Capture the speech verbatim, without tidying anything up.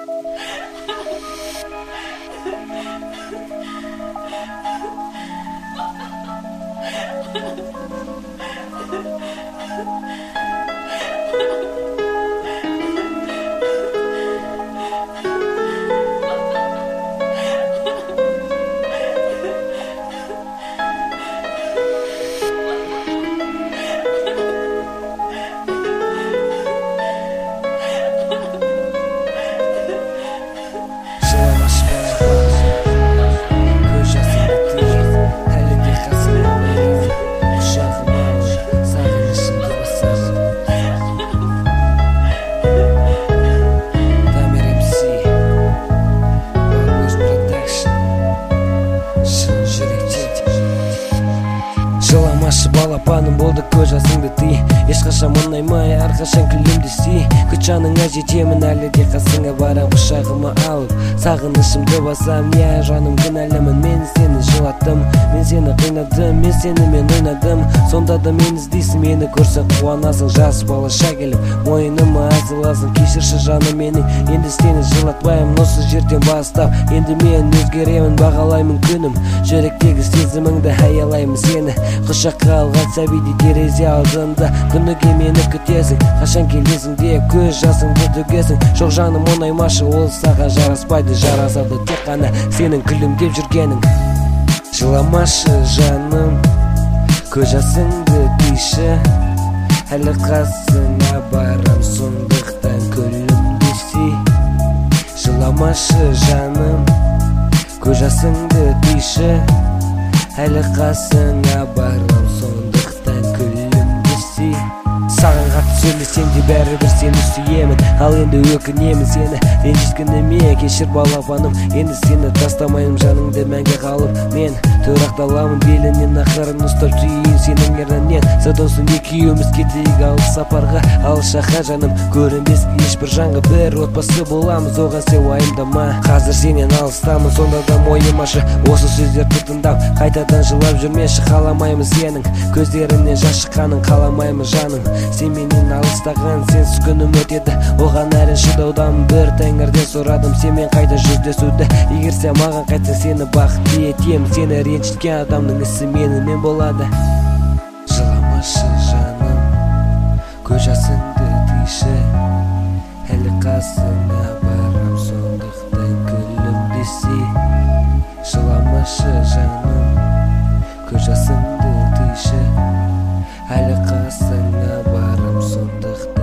Жыламашы балапаным, болды көз жасыңды тый. Ешқашан мұңаймай, әрқашан күлімді сүй. Күт жаныңа жетемін, әлі де қасыңа барам, құшағыма алып сағынышымды басам. Я жаным кінәлімін, мен сені жылаттым, мен сені қинадым, мен сенімен ойнадым. Сонда да мен іздейсің, мені көрсең қуанасың. Жас балаша келіп мойныма асыласың. Кешірші жаным менің, енді сені жылатпаймын. Осы жерден бастап енді мен өзгеремін, бағалаймын күнім. Жүректегі сезіміңді аялаймын сені. Құшаққа алған сәбиді терезе алдында, күніге мені күтесің. Қашан келесің деп көз жасыңды төгесің. Жоқ жаным ұнаймашы, ол саған жараспайды. Жарасады тек қана сенің күлімдеп жүргенің. Жыламашы жаным, көз жасыңды тыйшы. Әлі қасыңа барам, сондықтан күлімді сүй. Жыламашы жаным, көз жасыңды тыйшы. Әлі қасыңа барам, сондықтан күлімді сүй. Саған қатты сөйлесем де бәрібір сені сүйемін. Ал енді өкінемін сені ренжіткеніме, кешір балапаным. Енді сені тастамайым, жаныңды мәңгі қалып. Мен тұрақталамын белінен, ақырын ұстап сүйейін сенің ернінен. Садосын екеуміз кетейік алыс сапарға, алыс жаққа жаным. Көрінбес ешбір жанға, бір отбасы боламыз, оған сен уайымдама. Қазір сенен алыстамын, сонда да мойымашы осы сөздерді тыңдап. Қайтадан жылап жүрмеші, қаламаймыз сенің көздерінен жас шыққанын, қаламаймыз жаным. Сен менен алыстаған, сенсіз күнім өтеді, оған әрін шыдаудамын. Бір тәңірден сұрадым сенмен қайта жүздесуді. Егер сен маған қайтсаң, сені бақытты етемін. Сені ренжіткен адамның ісі менімен болады. Жыламашы жаным, көз жасыңды тыйшы. Әлі қасыңа барам, сондықтан күлімді сүй. Жыламашы жаным, көз жасыңды тыйшы. Әлі қасыңа барам, сондықтан